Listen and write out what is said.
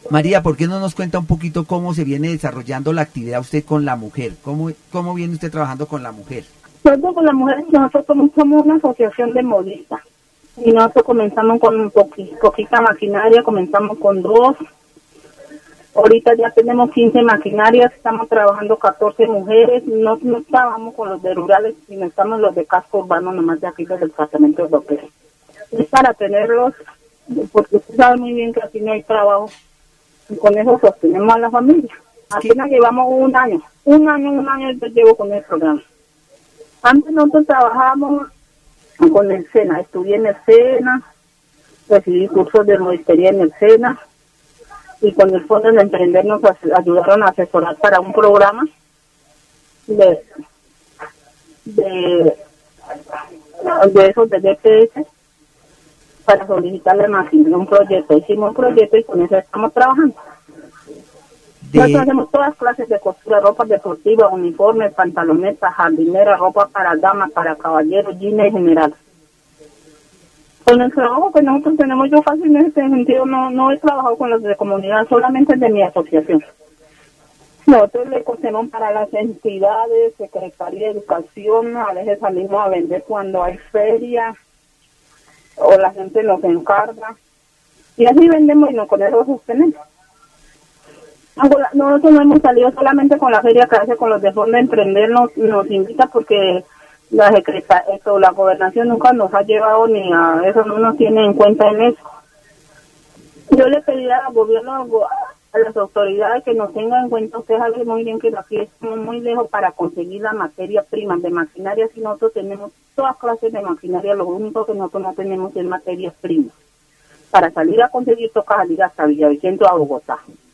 María, ¿por qué no nos cuenta un poquito cómo se viene desarrollando la actividad usted con la mujer? ¿Cómo viene usted trabajando con la mujer? Nosotros con las mujeres, nosotros somos una asociación de modistas. Y nosotros comenzamos con poquita maquinaria, comenzamos con 2. Ahorita ya tenemos 15 maquinarias, estamos trabajando 14 mujeres. No trabajamos con los de rurales, sino estamos los de casco urbano, nomás de aquí del departamento de López. Es para tenerlos, porque usted sabe muy bien que aquí no hay trabajo. Y con eso sostenemos a la familia. Apenas llevamos un año yo llevo con el programa. Antes nosotros trabajábamos con el SENA, estudié en el SENA, recibí cursos de modistería en el SENA, y con el Fondo de Emprender nos ayudaron a asesorar para un programa de esos de DPS para solicitarle un proyecto. Hicimos un proyecto y con eso estamos trabajando. Nosotros hacemos todas clases de costura, ropa deportiva, uniformes, pantalonetas, jardineras, ropa para damas, para caballeros, jeans en general. Con el trabajo que nosotros tenemos, yo fácil en este sentido no he trabajado con los de comunidad, solamente de mi asociación. Nosotros le cosemos para las entidades, Secretaría de Educación, a veces salimos a vender cuando hay feria, o la gente nos encarga, y así vendemos y con eso sostenemos. Nosotros no hemos salido solamente con la feria que hace con los de Fondo de Emprender, nos invita porque la gobernación nunca nos ha llevado ni a eso, no nos tiene en cuenta en eso. Yo le pedí al gobierno, a las autoridades que nos tengan en cuenta. Usted sabe muy bien que aquí estamos muy lejos para conseguir la materia prima de maquinaria. Si nosotros tenemos todas clases de maquinaria, lo único que nosotros no tenemos es materias primas. Para salir a conseguir toca salir hasta Villavicencio, a Bogotá.